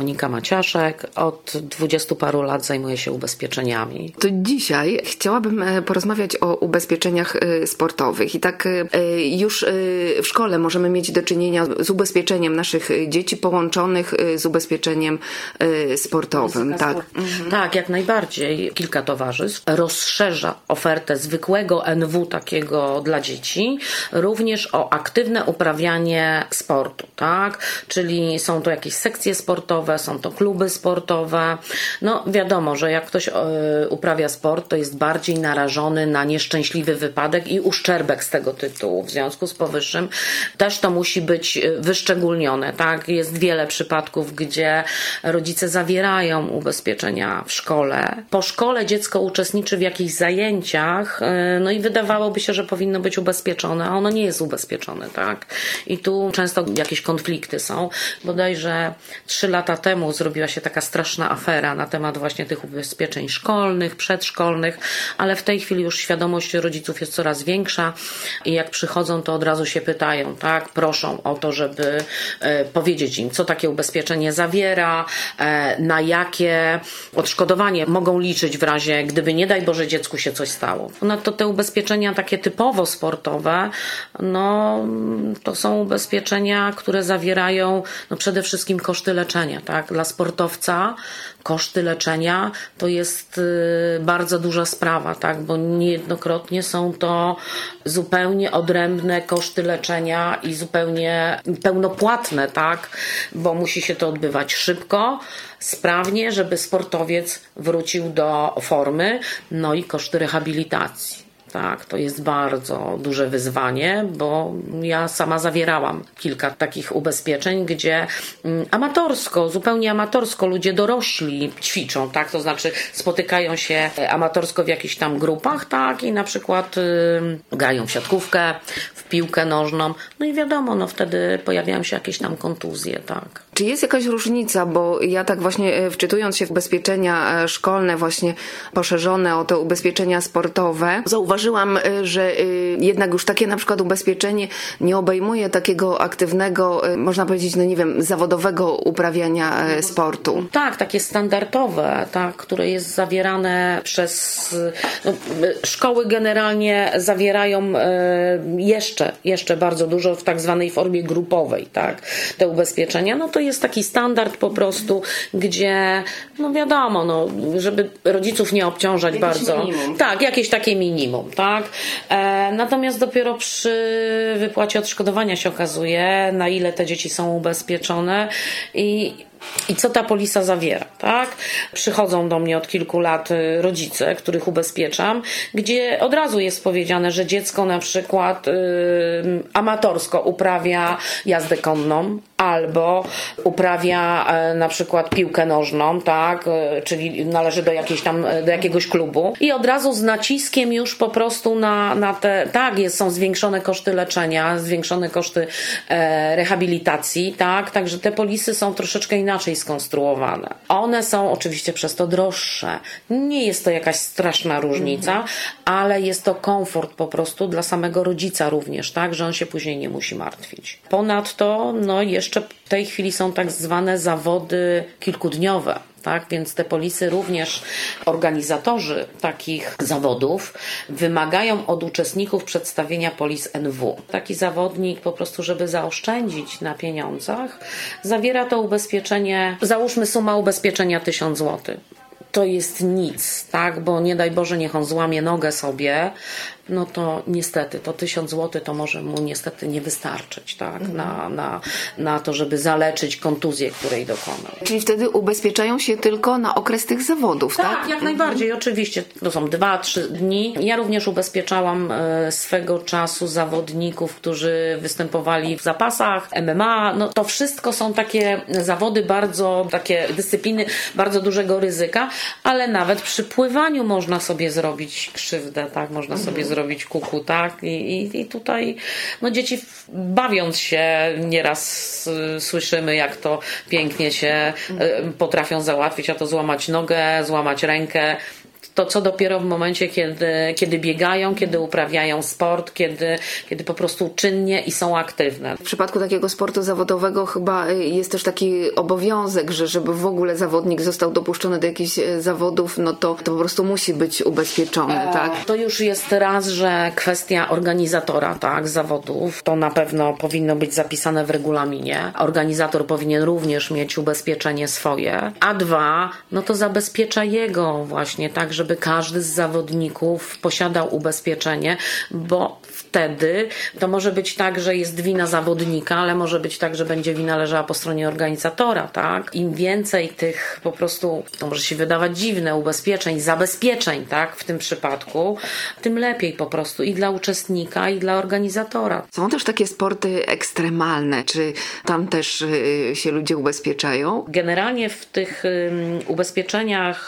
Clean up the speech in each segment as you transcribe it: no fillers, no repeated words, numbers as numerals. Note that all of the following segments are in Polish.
Monika Maciaszek. Od 20 paru lat zajmuję się ubezpieczeniami. To dzisiaj chciałabym porozmawiać o ubezpieczeniach sportowych. I tak już w szkole możemy mieć do czynienia z ubezpieczeniem naszych dzieci połączonych z ubezpieczeniem sportowym. Tak. Tak, jak najbardziej. Kilka towarzystw rozszerza ofertę zwykłego NW takiego dla dzieci, również o aktywne uprawianie sportu, tak? Czyli są to jakieś sekcje sportowe, są to kluby sportowe. No wiadomo, że jak ktoś uprawia sport, to jest bardziej narażony na nieszczęśliwy wypadek i uszczerbek z tego tytułu. W związku z powyższym też to musi być wyszczególnione, tak? Jest wiele przypadków, gdzie rodzice zawierają ubezpieczenia w szkole. Po szkole dziecko uczestniczy w jakichś zajęciach, no i wydawałoby się, że powinno być ubezpieczone, a ono nie jest ubezpieczone, tak? I tu często jakieś konflikty są. Bodajże 3 lata temu zrobiła się taka straszna afera na temat właśnie tych ubezpieczeń szkolnych, przedszkolnych, ale w tej chwili już świadomość rodziców jest coraz większa i jak przychodzą, to od razu się pytają, tak? Proszą o to, żeby powiedzieć im, co takie ubezpieczenie zawiera, na jakie odszkodowanie mogą liczyć w razie, gdyby nie daj Boże dziecku się coś stało. Ponadto te ubezpieczenia takie typowo sportowe, no to są ubezpieczenia, które zawierają no przede wszystkim koszty leczenia, tak? Dla sportowca koszty leczenia to jest bardzo duża sprawa, tak? Bo niejednokrotnie są to zupełnie odrębne koszty leczenia i zupełnie pełnopłatne, tak? Bo musi się to odbywać szybko, sprawnie, żeby sportowiec wrócił do formy, no i koszty rehabilitacji. Tak, to jest bardzo duże wyzwanie, bo ja sama zawierałam kilka takich ubezpieczeń, gdzie zupełnie amatorsko ludzie dorośli ćwiczą, tak, to znaczy spotykają się amatorsko w jakichś tam grupach, tak, i na przykład grają w siatkówkę, w piłkę nożną, no i wiadomo, no wtedy pojawiają się jakieś tam kontuzje, tak. Czy jest jakaś różnica, bo ja tak właśnie wczytując się w ubezpieczenia szkolne, właśnie poszerzone o te ubezpieczenia sportowe, zauważyłam, że jednak już takie na przykład ubezpieczenie nie obejmuje takiego aktywnego, można powiedzieć, no nie wiem, zawodowego uprawiania sportu. Tak, takie standardowe, tak, które jest zawierane przez szkoły generalnie zawierają jeszcze bardzo dużo w tak zwanej formie grupowej, tak, te ubezpieczenia, no to jest taki standard po prostu, gdzie no wiadomo, no, żeby rodziców nie obciążać jakieś bardzo. Minimum. Tak, jakieś takie minimum, tak. Natomiast dopiero przy wypłacie odszkodowania się okazuje, na ile te dzieci są ubezpieczone i co ta polisa zawiera, tak? Przychodzą do mnie od kilku lat rodzice, których ubezpieczam, gdzie od razu jest powiedziane, że dziecko na przykład amatorsko uprawia jazdę konną albo uprawia na przykład piłkę nożną, tak? Czyli należy do jakiegoś klubu i od razu z naciskiem już po prostu na te, tak, są zwiększone koszty leczenia, zwiększone koszty rehabilitacji, tak? Także te polisy są troszeczkę inaczej skonstruowane. One są oczywiście przez to droższe. Nie jest to jakaś straszna różnica, ale jest to komfort po prostu dla samego rodzica również, tak, że on się później nie musi martwić. Ponadto, no jeszcze w tej chwili są tak zwane zawody kilkudniowe. Tak, więc te polisy również, organizatorzy takich zawodów wymagają od uczestników przedstawienia polis NW. Taki zawodnik po prostu, żeby zaoszczędzić na pieniądzach, zawiera to ubezpieczenie, załóżmy suma ubezpieczenia 1000 zł. To jest nic, tak, bo nie daj Boże, niech on złamie nogę sobie, no to niestety to 1000 zł to może mu niestety nie wystarczyć, tak, na to, żeby zaleczyć kontuzję, której dokonał. Czyli wtedy ubezpieczają się tylko na okres tych zawodów, tak? Tak, jak najbardziej, oczywiście. To są 2-3 dni. Ja również ubezpieczałam swego czasu zawodników, którzy występowali w zapasach, MMA. No to wszystko są takie zawody, takie dyscypliny bardzo dużego ryzyka, ale nawet przy pływaniu można sobie zrobić krzywdę, tak, można sobie zrobić kuku, tak, i tutaj no dzieci bawiąc się nieraz słyszymy, jak to pięknie się potrafią załatwić, a to złamać nogę, złamać rękę. To co dopiero w momencie, kiedy biegają, kiedy uprawiają sport, kiedy po prostu czynnie i są aktywne. W przypadku takiego sportu zawodowego chyba jest też taki obowiązek, że żeby w ogóle zawodnik został dopuszczony do jakichś zawodów, no to po prostu musi być ubezpieczony, tak? To już jest raz, że kwestia organizatora, tak, zawodów, to na pewno powinno być zapisane w regulaminie. Organizator powinien również mieć ubezpieczenie swoje, a dwa, no to zabezpiecza jego właśnie, tak, żeby każdy z zawodników posiadał ubezpieczenie, bo wtedy to może być tak, że jest wina zawodnika, ale może być tak, że będzie wina leżała po stronie organizatora, tak? Im więcej tych po prostu, to może się wydawać dziwne, ubezpieczeń, zabezpieczeń, tak, w tym przypadku, tym lepiej po prostu i dla uczestnika, i dla organizatora. Są też takie sporty ekstremalne, czy tam też się ludzie ubezpieczają? Generalnie w tych ubezpieczeniach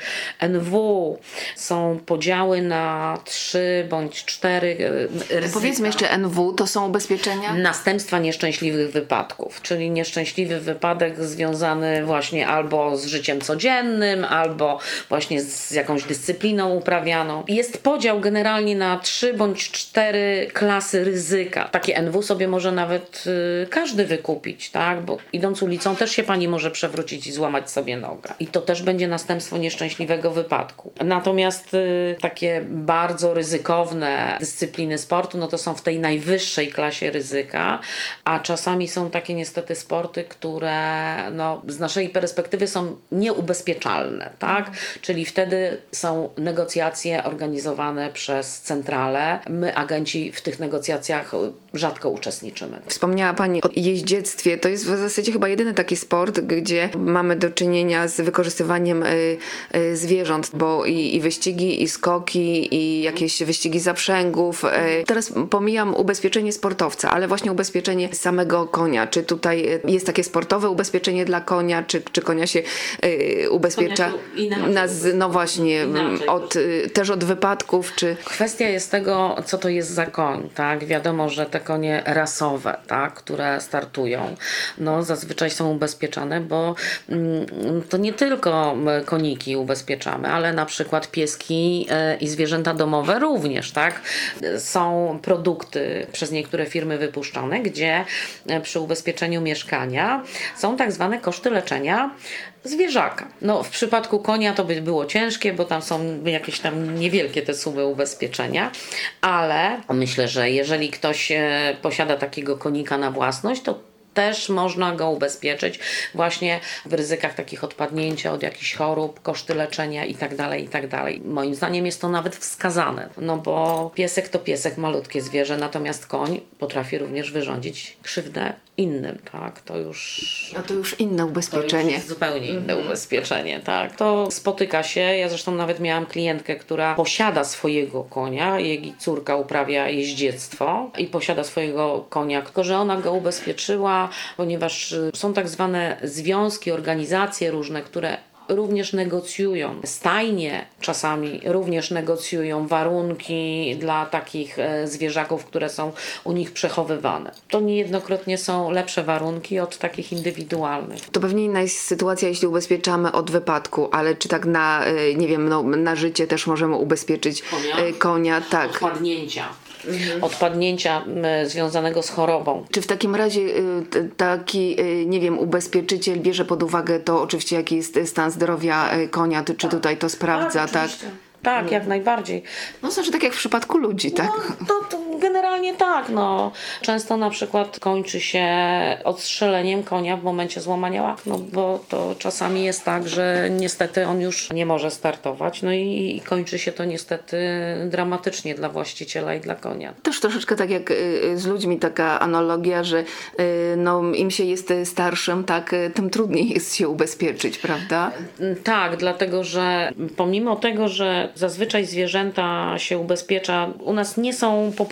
NW są podziały na 3 bądź 4 ryzyka. Powiedzmy jeszcze NW, to są ubezpieczenia? Następstwa nieszczęśliwych wypadków, czyli nieszczęśliwy wypadek związany właśnie albo z życiem codziennym, albo właśnie z jakąś dyscypliną uprawianą. Jest podział generalnie na 3 bądź 4 klasy ryzyka. Takie NW sobie może nawet każdy wykupić, tak? Bo idąc ulicą też się pani może przewrócić i złamać sobie nogę. I to też będzie następstwo nieszczęśliwego wypadku. Natomiast takie bardzo ryzykowne dyscypliny sportu, no to są w tej najwyższej klasie ryzyka, a czasami są takie niestety sporty, które no, z naszej perspektywy są nieubezpieczalne, tak? Czyli wtedy są negocjacje organizowane przez centralę. My, agenci, w tych negocjacjach rzadko uczestniczymy. Wspomniała pani o jeździectwie. To jest w zasadzie chyba jedyny taki sport, gdzie mamy do czynienia z wykorzystywaniem zwierząt, bo i wyścigi, i skoki, i jakieś wyścigi zaprzęgów. Teraz pomijam ubezpieczenie sportowca, ale właśnie ubezpieczenie samego konia. Czy tutaj jest takie sportowe ubezpieczenie dla konia, czy konia się ubezpiecza no właśnie, też od wypadków, czy... Kwestia jest tego, co to jest za koń, tak? Wiadomo, że te konie rasowe, tak, które startują, no zazwyczaj są ubezpieczane, bo to nie tylko koniki ubezpieczamy, ale na przykład pieski i zwierzęta domowe również, tak? Są produkty przez niektóre firmy wypuszczone, gdzie przy ubezpieczeniu mieszkania są tak zwane koszty leczenia zwierzaka. No w przypadku konia to by było ciężkie, bo tam są jakieś tam niewielkie te sumy ubezpieczenia, ale myślę, że jeżeli ktoś posiada takiego konika na własność, to też można go ubezpieczyć właśnie w ryzykach takich odpadnięcia od jakichś chorób, koszty leczenia itd., itd. Moim zdaniem jest to nawet wskazane, no bo piesek to piesek, malutkie zwierzę, natomiast koń potrafi również wyrządzić krzywdę innym, tak? To już inne ubezpieczenie. To już zupełnie inne ubezpieczenie, tak? To spotyka się, ja zresztą nawet miałam klientkę, która posiada swojego konia, jej córka uprawia jeździectwo i posiada swojego konia, tylko że ona go ubezpieczyła, ponieważ są tak zwane związki, organizacje różne, które również negocjują. Stajnie czasami również negocjują warunki dla takich zwierzaków, które są u nich przechowywane. To niejednokrotnie są lepsze warunki od takich indywidualnych. To pewnie inna jest sytuacja, jeśli ubezpieczamy od wypadku, ale czy tak na, nie wiem, no, na życie też możemy ubezpieczyć konia? Tak. Odpadnięcia związanego z chorobą. Czy w takim razie taki, nie wiem, ubezpieczyciel bierze pod uwagę to oczywiście, jaki jest stan zdrowia konia, czy tutaj to sprawdza, tak? Tak, jak najbardziej. No znaczy tak jak w przypadku ludzi, tak? No, to generalnie tak, no. Często na przykład kończy się odstrzeleniem konia w momencie złamania łap, no bo to czasami jest tak, że niestety on już nie może startować, no i kończy się to niestety dramatycznie dla właściciela i dla konia. Też troszeczkę tak jak z ludźmi taka analogia, że no, im się jest starszym, tak, tym trudniej jest się ubezpieczyć, prawda? Tak, dlatego że pomimo tego, że zazwyczaj zwierzęta się ubezpiecza, u nas nie są popularne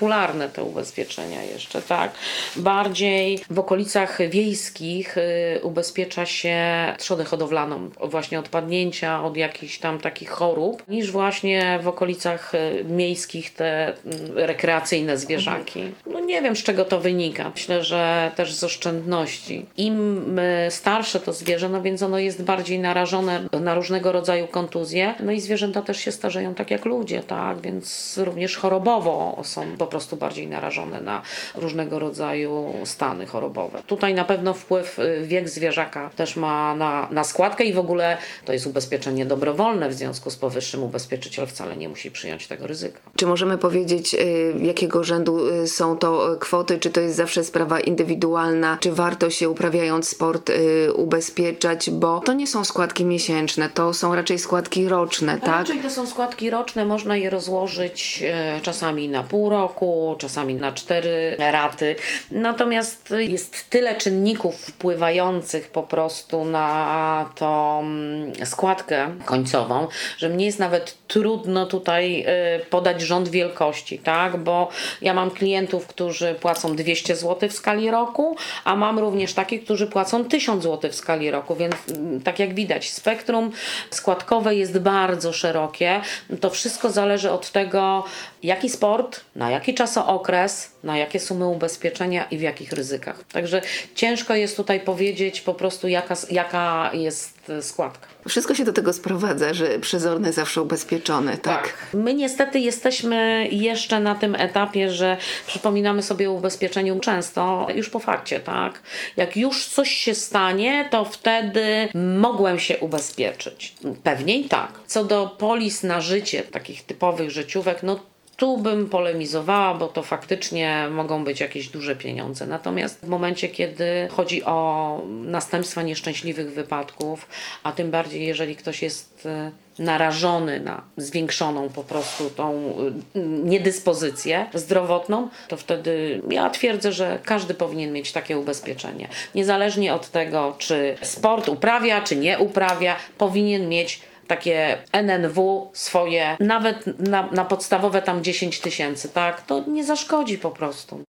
naturalne te ubezpieczenia jeszcze, tak. Bardziej w okolicach wiejskich ubezpiecza się trzodę hodowlaną, właśnie od padnięcia, od jakichś tam takich chorób, niż właśnie w okolicach miejskich te rekreacyjne zwierzaki. No nie wiem, z czego to wynika. Myślę, że też z oszczędności. Im starsze to zwierzę, no więc ono jest bardziej narażone na różnego rodzaju kontuzje. No i zwierzęta też się starzeją tak jak ludzie, tak? Więc również chorobowo są po prostu bardziej narażone na różnego rodzaju stany chorobowe. Tutaj na pewno wpływ wiek zwierzaka też ma na składkę i w ogóle to jest ubezpieczenie dobrowolne, w związku z powyższym ubezpieczyciel wcale nie musi przyjąć tego ryzyka. Czy możemy powiedzieć, jakiego rzędu są to kwoty? Czy to jest zawsze sprawa indywidualna? Czy warto się, uprawiając sport, ubezpieczać? Bo to nie są składki miesięczne, to są raczej składki roczne, tak? Raczej to są składki roczne, można je rozłożyć czasami na pół roku, czasami na 4 raty. Natomiast jest tyle czynników wpływających po prostu na tą składkę końcową, że mnie jest nawet trudno tutaj podać rząd wielkości, tak? Bo ja mam klientów, którzy płacą 200 zł w skali roku, a mam również takich, którzy płacą 1000 zł w skali roku, więc tak jak widać, spektrum składkowe jest bardzo szerokie. To wszystko zależy od tego, jaki sport, na jaki czasookres, na jakie sumy ubezpieczenia i w jakich ryzykach. Także ciężko jest tutaj powiedzieć po prostu, jaka jest składka. Wszystko się do tego sprowadza, że przezorny zawsze ubezpieczony, tak? My niestety jesteśmy jeszcze na tym etapie, że przypominamy sobie o ubezpieczeniu często już po fakcie, tak? Jak już coś się stanie, to wtedy mogłem się ubezpieczyć. Pewnie i tak. Co do polis na życie, takich typowych życiówek, no tu bym polemizowała, bo to faktycznie mogą być jakieś duże pieniądze. Natomiast w momencie, kiedy chodzi o następstwa nieszczęśliwych wypadków, a tym bardziej jeżeli ktoś jest narażony na zwiększoną po prostu tą niedyspozycję zdrowotną, to wtedy ja twierdzę, że każdy powinien mieć takie ubezpieczenie. Niezależnie od tego, czy sport uprawia, czy nie uprawia, powinien mieć takie NNW swoje, nawet na podstawowe tam 10 000, tak? To nie zaszkodzi po prostu.